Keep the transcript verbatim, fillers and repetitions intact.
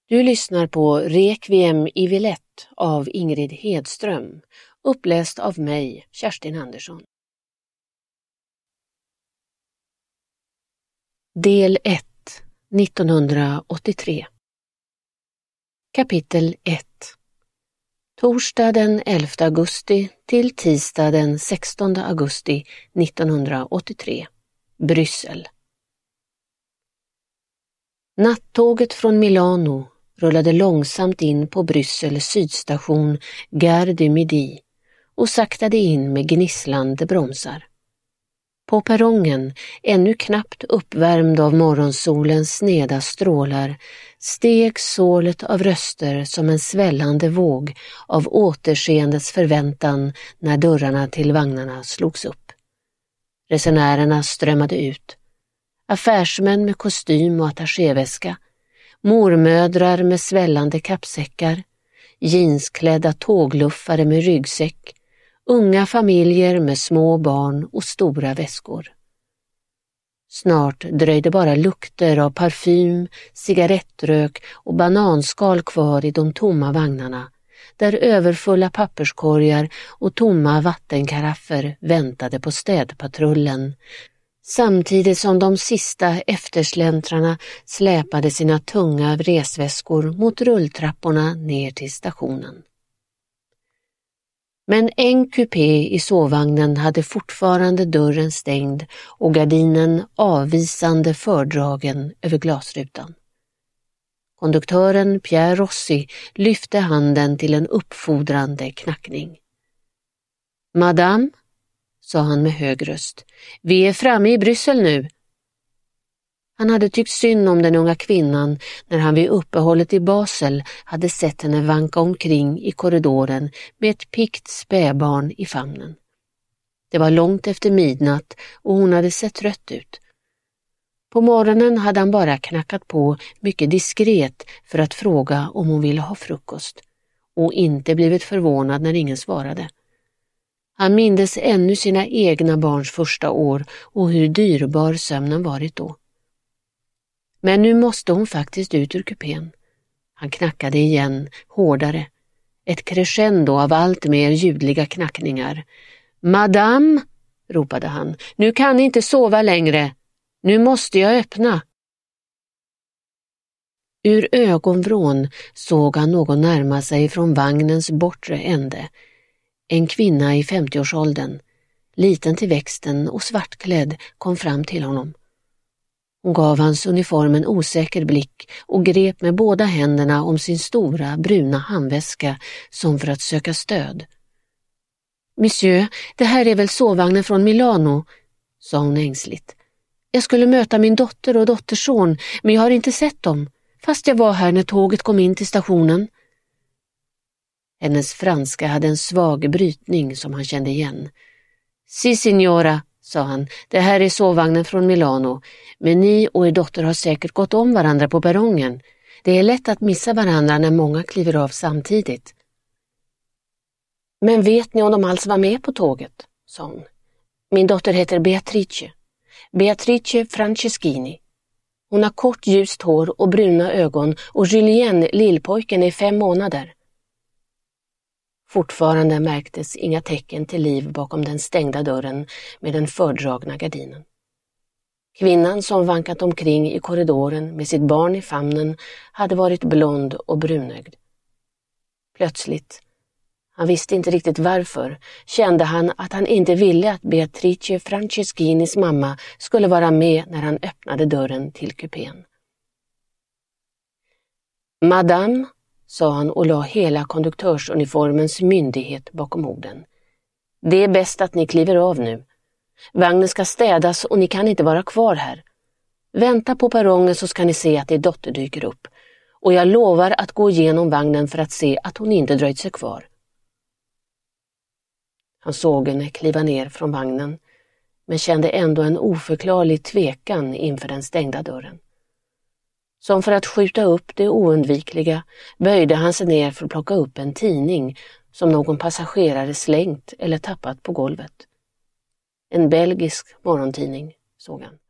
Du lyssnar på Requiem i Villette av Ingrid Hedström, uppläst av mig, Kerstin Andersson. Del ett, nittonhundraåttiotre. Kapitel ett. Torsdag den elfte augusti till tisdag den sextonde augusti nittonhundraåttiotre. Bryssel. Nattåget från Milano rullade långsamt in på Bryssels sydstation Gare du Midi och saktade in med gnisslande bromsar. På perrongen, ännu knappt uppvärmd av morgonsolens sneda strålar, steg sålet av röster som en svällande våg av återseendets förväntan när dörrarna till vagnarna slogs upp. Resenärerna strömmade ut. Affärsmän med kostym och attachéväska, mormödrar med svällande kappsäckar, jeansklädda tågluffare med ryggsäck, unga familjer med små barn och stora väskor. Snart dröjde bara lukter av parfym, cigarettrök och bananskal kvar i de tomma vagnarna, där överfulla papperskorgar och tomma vattenkaraffer väntade på städpatrullen, samtidigt som de sista eftersläntrarna släpade sina tunga resväskor mot rulltrapporna ner till stationen. Men en kupé i sovvagnen hade fortfarande dörren stängd och gardinen avvisande fördragen över glasrutan. Konduktören Pierre Rossi lyfte handen till en uppfordrande knackning. Madame, sa han med hög röst, vi är framme i Bryssel nu. Han hade tyckt synd om den unga kvinnan när han vid uppehållet i Basel hade sett henne vanka omkring i korridoren med ett pikt späbarn i famnen. Det var långt efter midnatt och hon hade sett trött ut. På morgonen hade han bara knackat på mycket diskret för att fråga om hon ville ha frukost och inte blivit förvånad när ingen svarade. Han mindes ännu sina egna barns första år och hur dyrbar sömnen varit då. Men nu måste hon faktiskt ut ur kupén. Han knackade igen, hårdare. Ett crescendo av allt mer ljudliga knackningar. Madame, ropade han, nu kan ni inte sova längre. Nu måste jag öppna. Ur ögonvrån såg han någon närma sig från vagnens bortre ände. En kvinna i femtioårsåldern, liten till växten och svartklädd, kom fram till honom. Hon gav hans uniform en osäker blick och grep med båda händerna om sin stora bruna handväska som för att söka stöd. Monsieur, det här är väl sovvagnen från Milano, sa hon ängsligt. Jag skulle möta min dotter och dotterson, men jag har inte sett dem, fast jag var här när tåget kom in till stationen. Hennes franska hade en svag brytning som han kände igen. Si signora, sa han, det här är sovvagnen från Milano, men ni och er dotter har säkert gått om varandra på perrongen. Det är lätt att missa varandra när många kliver av samtidigt. Men vet ni om de alls var med på tåget, sa hon. Min dotter heter Beatrice. Beatrice Franceschini. Hon har kort ljust hår och bruna ögon och Julien, lillpojken, är fem månader. Fortfarande märktes inga tecken till liv bakom den stängda dörren med den fördragna gardinen. Kvinnan som vankat omkring i korridoren med sitt barn i famnen hade varit blond och brunögd. Plötsligt, han visste inte riktigt varför, kände han att han inte ville att Beatrice Franceschinis mamma skulle vara med när han öppnade dörren till kupén. Madame, sa han och la hela konduktörsuniformens myndighet bakom orden. Det är bäst att ni kliver av nu. Vagnen ska städas och ni kan inte vara kvar här. Vänta på perrongen så ska ni se att er dotter dyker upp. Och jag lovar att gå igenom vagnen för att se att hon inte dröjt sig kvar. Han såg henne kliva ner från vagnen, men kände ändå en oförklarlig tvekan inför den stängda dörren. Som för att skjuta upp det oundvikliga böjde han sig ner för att plocka upp en tidning som någon passagerare slängt eller tappat på golvet. En belgisk morgontidning, såg han.